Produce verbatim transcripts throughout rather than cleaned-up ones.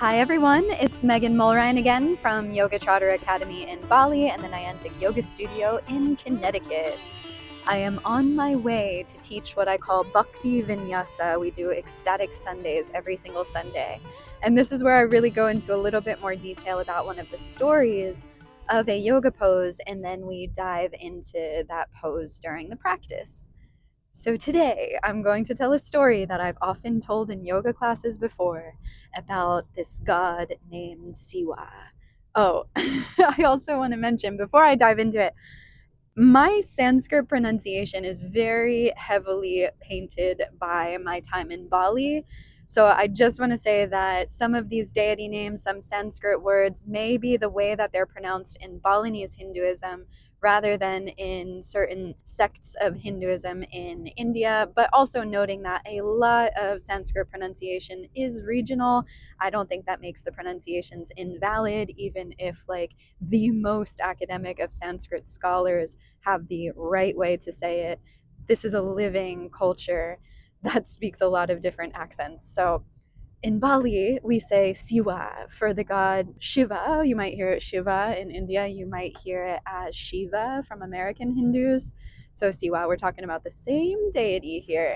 Hi everyone, it's Megan Mulrine again from Yoga Trotter Academy in Bali and the Niantic Yoga Studio in Connecticut. I am on my way to teach what I call Bhakti Vinyasa. We do ecstatic Sundays every single Sunday. And this is where I really go into a little bit more detail about one of the stories of a yoga pose, and then we dive into that pose during the practice. So today, I'm going to tell a story that I've often told in yoga classes before about this god named Siwa. Oh, I also want to mention, before I dive into it, my Sanskrit pronunciation is very heavily painted by my time in Bali. So I just want to say that some of these deity names, some Sanskrit words, may be the way that they're pronounced in Balinese Hinduism rather than in certain sects of Hinduism in India, but also noting that a lot of Sanskrit pronunciation is regional. I don't think that makes the pronunciations invalid, even if like the most academic of Sanskrit scholars have the right way to say it. This is a living culture that speaks a lot of different accents. So in Bali, we say Siwa for the god Shiva. You might hear it Shiva in India. You might hear it as Shiva from American Hindus. So Siwa, we're talking about the same deity here.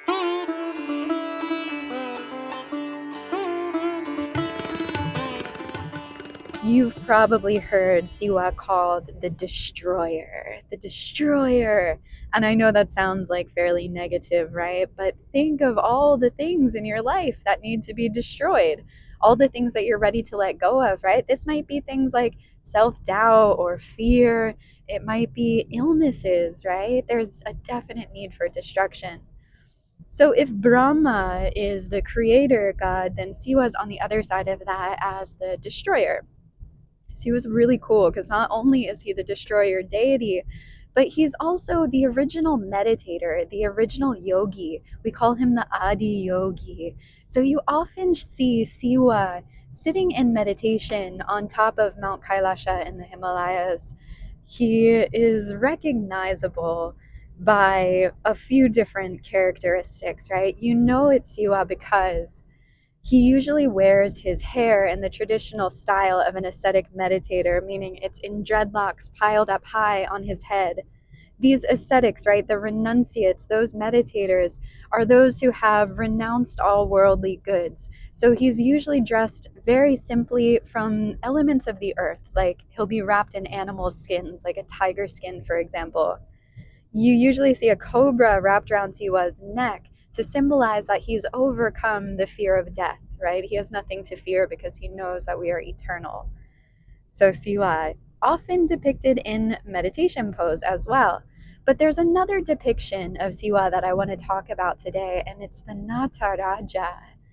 You've probably heard Siwa called the Destroyer, the Destroyer. And I know that sounds like fairly negative, right? But think of all the things in your life that need to be destroyed, all the things that you're ready to let go of, right? This might be things like self-doubt or fear. It might be illnesses, right? There's a definite need for destruction. So if Brahma is the creator god, then Siwa's on the other side of that as the destroyer. So he was really cool because not only is he the destroyer deity, but he's also the original meditator, the original yogi. We call him the Adi Yogi. So you often see Siwa sitting in meditation on top of Mount Kailasha in the Himalayas. He is recognizable by a few different characteristics, right? You know it's Siwa because he usually wears his hair in the traditional style of an ascetic meditator, meaning it's in dreadlocks piled up high on his head. These ascetics, right, the renunciates, those meditators, are those who have renounced all worldly goods. So he's usually dressed very simply from elements of the earth, like he'll be wrapped in animal skins, like a tiger skin, for example. You usually see a cobra wrapped around Siwa's neck to symbolize that he's overcome the fear of death, right? He has nothing to fear because he knows that we are eternal. So Siwa, often depicted in meditation pose as well. But there's another depiction of Siwa that I want to talk about today, and it's the Nataraja.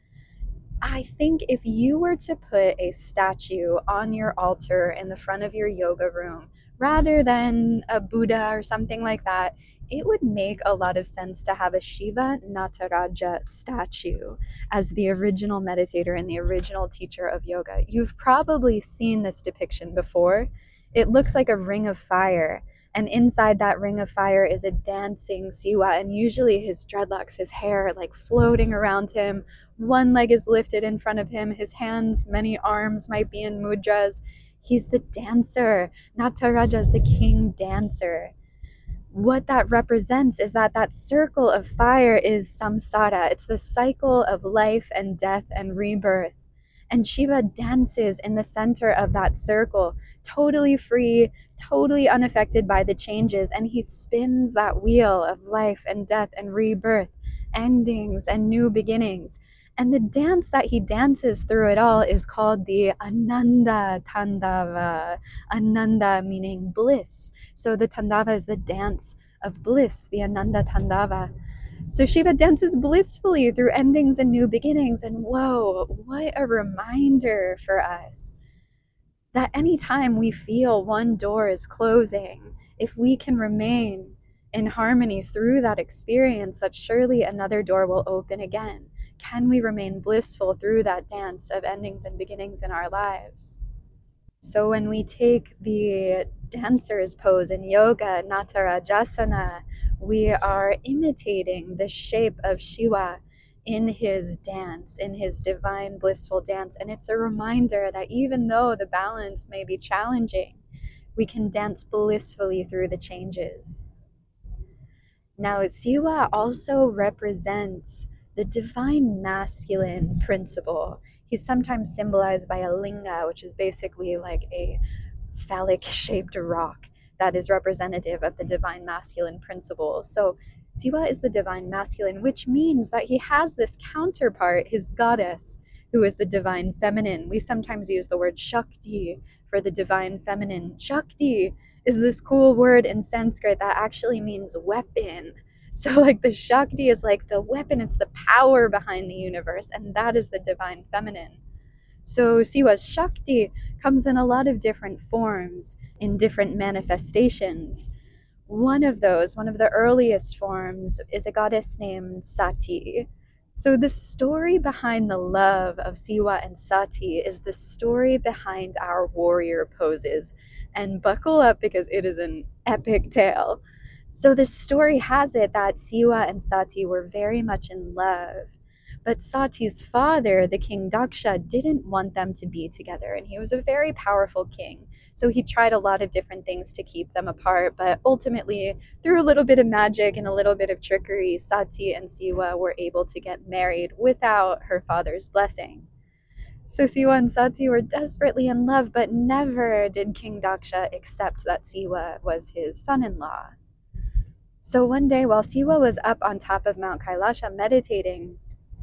I think if you were to put a statue on your altar in the front of your yoga room, rather than a Buddha or something like that, it would make a lot of sense to have a Shiva Nataraja statue as the original meditator and the original teacher of yoga. You've probably seen this depiction before. It looks like a ring of fire, and inside that ring of fire is a dancing Siwa, and usually his dreadlocks, his hair, like floating around him. One leg is lifted in front of him. His hands, many arms might be in mudras. He's the dancer. Nataraja is the king dancer. What that represents is that that circle of fire is samsara. It's the cycle of life and death and rebirth. And Shiva dances in the center of that circle, totally free, totally unaffected by the changes. And he spins that wheel of life and death and rebirth, endings and new beginnings. And the dance that he dances through it all is called the Ananda Tandava. Ananda meaning bliss. So the Tandava is the dance of bliss, the Ananda Tandava. So Shiva dances blissfully through endings and new beginnings. And whoa, what a reminder for us that anytime we feel one door is closing, if we can remain in harmony through that experience, that surely another door will open again. Can we remain blissful through that dance of endings and beginnings in our lives? So when we take the dancer's pose in yoga, Natarajasana, we are imitating the shape of Shiva in his dance, in his divine blissful dance. And it's a reminder that even though the balance may be challenging, we can dance blissfully through the changes. Now, Siwa also represents the divine masculine principle. He's sometimes symbolized by a linga, which is basically like a phallic shaped rock that is representative of the divine masculine principle. So Siwa is the divine masculine, which means that he has this counterpart, his goddess, who is the divine feminine. We sometimes use the word Shakti for the divine feminine. Shakti is this cool word in Sanskrit that actually means weapon. So like the Shakti is like the weapon, it's the power behind the universe, and that is the divine feminine. So Siwa's Shakti comes in a lot of different forms, in different manifestations. One of those, one of the earliest forms, is a goddess named Sati. So the story behind the love of Siwa and Sati is the story behind our warrior poses. And buckle up because it is an epic tale. So the story has it that Siwa and Sati were very much in love. But Sati's father, the king Daksha, didn't want them to be together. And he was a very powerful king. So he tried a lot of different things to keep them apart. But ultimately, through a little bit of magic and a little bit of trickery, Sati and Siwa were able to get married without her father's blessing. So Siwa and Sati were desperately in love, but never did King Daksha accept that Siwa was his son-in-law. So one day, while Siwa was up on top of Mount Kailasha meditating,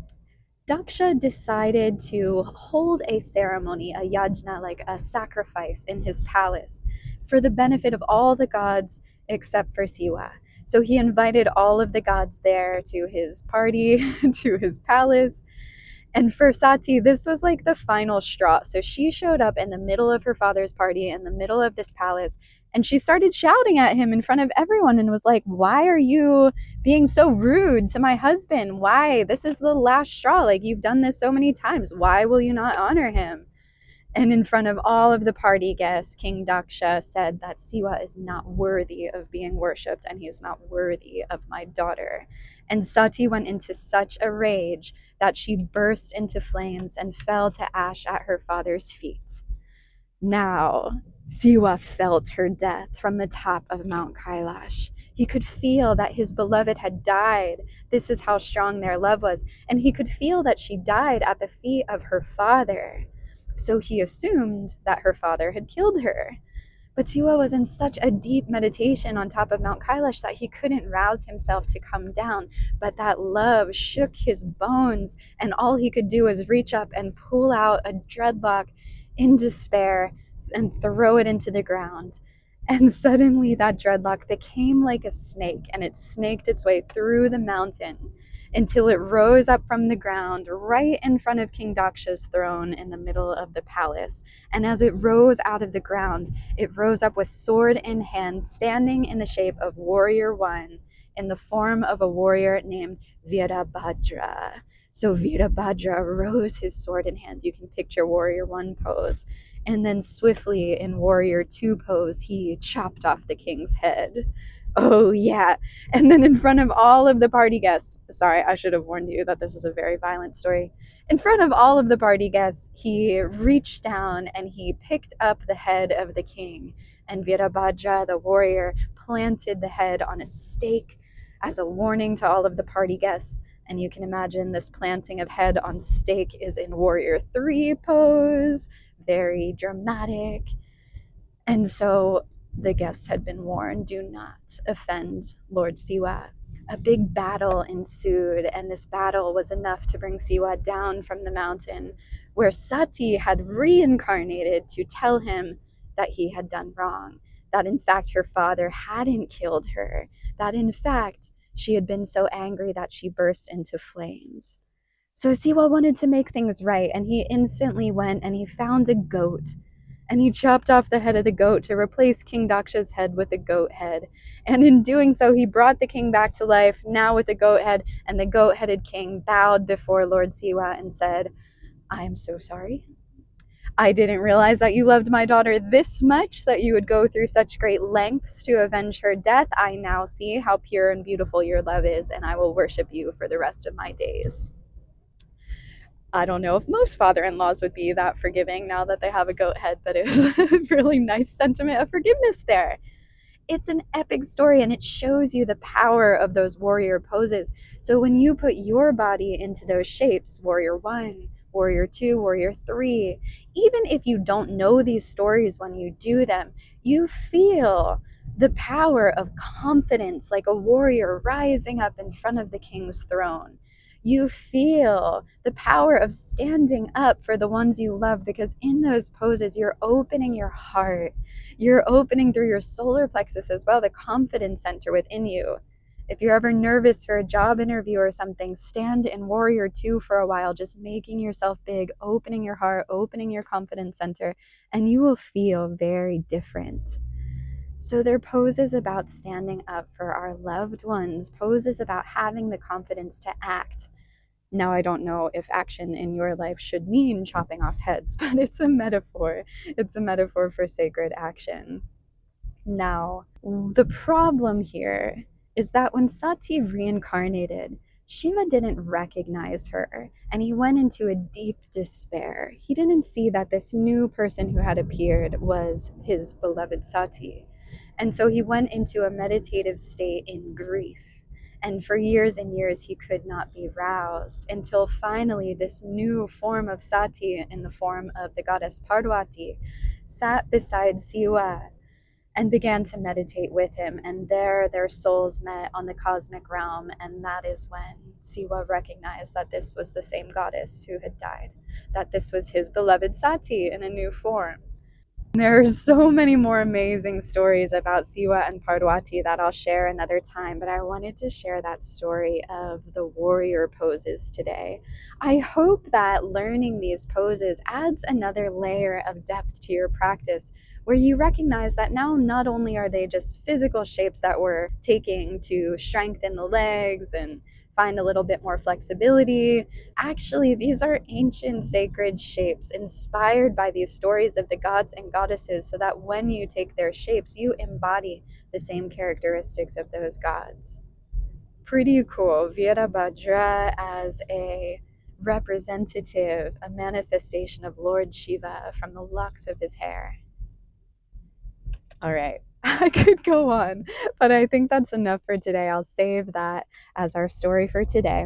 Daksha decided to hold a ceremony, a yajna, like a sacrifice in his palace for the benefit of all the gods except for Siwa. So he invited all of the gods there to his party, to his palace. And for Sati, this was like the final straw. So she showed up in the middle of her father's party, in the middle of this palace, and she started shouting at him in front of everyone and was like, why are you being so rude to my husband? Why? This is the last straw. Like, you've done this so many times. Why will you not honor him? And in front of all of the party guests, King Daksha said that Siwa is not worthy of being worshipped and he is not worthy of my daughter. And Sati went into such a rage that she burst into flames and fell to ash at her father's feet. Now, Siwa felt her death from the top of Mount Kailash. He could feel that his beloved had died. This is how strong their love was. And he could feel that she died at the feet of her father. So he assumed that her father had killed her. But Siwa was in such a deep meditation on top of Mount Kailash that he couldn't rouse himself to come down. But that love shook his bones, and all he could do was reach up and pull out a dreadlock in despair and throw it into the ground. And suddenly that dreadlock became like a snake, and it snaked its way through the mountain until it rose up from the ground right in front of King Daksha's throne in the middle of the palace. And as it rose out of the ground, it rose up with sword in hand, standing in the shape of Warrior One, in the form of a warrior named Virabhadra. So Virabhadra rose his sword in hand. You can picture Warrior One pose. And then swiftly in Warrior Two pose, he chopped off the king's head. Oh, yeah. And then in front of all of the party guests, sorry, I should have warned you that this is a very violent story. In front of all of the party guests, he reached down and he picked up the head of the king. And Virabhadra, the warrior, planted the head on a stake as a warning to all of the party guests. And you can imagine this planting of head on stake is in Warrior Three pose. Very dramatic. And so the guests had been warned, do not offend Lord Siwa. A big battle ensued, and this battle was enough to bring Siwa down from the mountain, where Sati had reincarnated to tell him that he had done wrong, that in fact her father hadn't killed her, that in fact she had been so angry that she burst into flames. So Siwa wanted to make things right, and he instantly went and he found a goat. And he chopped off the head of the goat to replace King Daksha's head with a goat head. And in doing so, he brought the king back to life, now with a goat head. And the goat-headed king bowed before Lord Siwa and said, I am so sorry. I didn't realize that you loved my daughter this much, that you would go through such great lengths to avenge her death. I now see how pure and beautiful your love is, and I will worship you for the rest of my days. I don't know if most father-in-laws would be that forgiving now that they have a goat head, but it was a really nice sentiment of forgiveness there. It's an epic story, and it shows you the power of those warrior poses. So when you put your body into those shapes, warrior one, warrior two, warrior three, even if you don't know these stories when you do them, you feel the power of confidence like a warrior rising up in front of the king's throne. You feel the power of standing up for the ones you love, because in those poses, you're opening your heart. You're opening through your solar plexus as well, the confidence center within you. If you're ever nervous for a job interview or something, stand in warrior two for a while, just making yourself big, opening your heart, opening your confidence center, and you will feel very different. So they're poses about standing up for our loved ones, poses about having the confidence to act. Now, I don't know if action in your life should mean chopping off heads, but it's a metaphor. It's a metaphor for sacred action. Now, the problem here is that when Sati reincarnated, Shiva didn't recognize her, and he went into a deep despair. He didn't see that this new person who had appeared was his beloved Sati. And so he went into a meditative state in grief. And for years and years, he could not be roused until finally this new form of Sati, in the form of the goddess Parvati, sat beside Siva and began to meditate with him. And there their souls met on the cosmic realm. And that is when Siva recognized that this was the same goddess who had died, that this was his beloved Sati in a new form. There are so many more amazing stories about Siva and Parvati that I'll share another time, but I wanted to share that story of the warrior poses today. I hope that learning these poses adds another layer of depth to your practice, where you recognize that now not only are they just physical shapes that we're taking to strengthen the legs and find a little bit more flexibility. Actually, these are ancient sacred shapes inspired by these stories of the gods and goddesses, so that when you take their shapes, you embody the same characteristics of those gods. Pretty cool. Virabhadra as a representative, a manifestation of Lord Shiva from the locks of his hair. All right. I could go on, but I think that's enough for today. I'll save that as our story for today.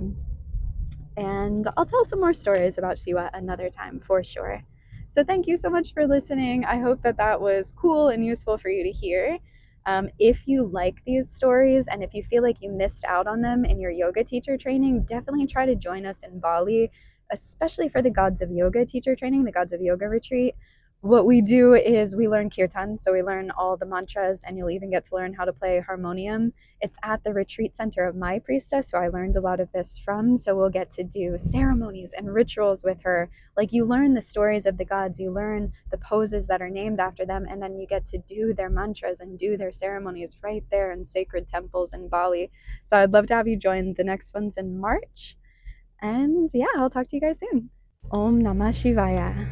And I'll tell some more stories about Siwa another time for sure. So thank you so much for listening. I hope that that was cool and useful for you to hear. Um, if you like these stories and if you feel like you missed out on them in your yoga teacher training, definitely try to join us in Bali, especially for the Gods of Yoga teacher training, the Gods of Yoga retreat. What we do is we learn kirtan, so we learn all the mantras, and you'll even get to learn how to play harmonium. It's at the retreat center of my priestess, who I learned a lot of this from, so we'll get to do ceremonies and rituals with her. Like, you learn the stories of the gods, you learn the poses that are named after them, and then you get to do their mantras and do their ceremonies right there in sacred temples in Bali. So I'd love to have you join. The next one's in March. And yeah, I'll talk to you guys soon. Om Namah Shivaya.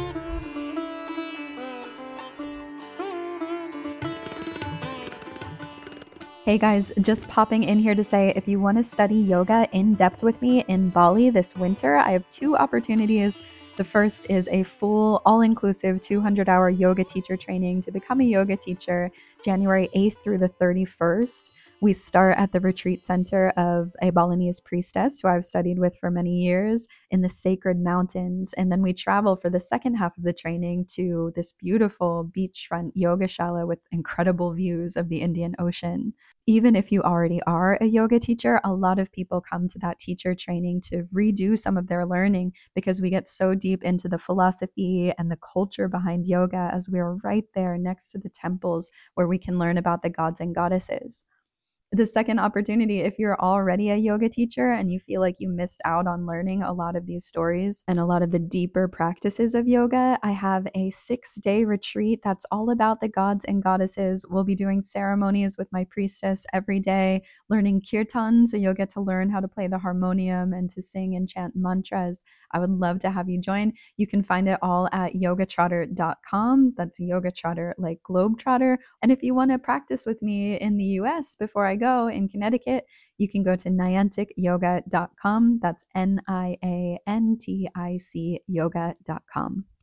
Hey guys, just popping in here to say, if you want to study yoga in depth with me in Bali this winter, I have two opportunities. The first is a full, all-inclusive two hundred hour yoga teacher training to become a yoga teacher, January eighth through the thirty-first. We start at the retreat center of a Balinese priestess who I've studied with for many years in the sacred mountains. And then we travel for the second half of the training to this beautiful beachfront yogashala with incredible views of the Indian Ocean. Even if you already are a yoga teacher, a lot of people come to that teacher training to redo some of their learning, because we get so deep into the philosophy and the culture behind yoga as we are right there next to the temples where we can learn about the gods and goddesses. The second opportunity, if you're already a yoga teacher and you feel like you missed out on learning a lot of these stories and a lot of the deeper practices of yoga, I have a six-day retreat that's all about the gods and goddesses. We'll be doing ceremonies with my priestess every day, learning kirtan, so you'll get to learn how to play the harmonium and to sing and chant mantras. I would love to have you join. You can find it all at yoga trotter dot com. That's yoga trotter like globetrotter. And if you want to practice with me in the U S before I go in Connecticut, you can go to niantic yoga dot com. That's N I A N T I C yoga dot com.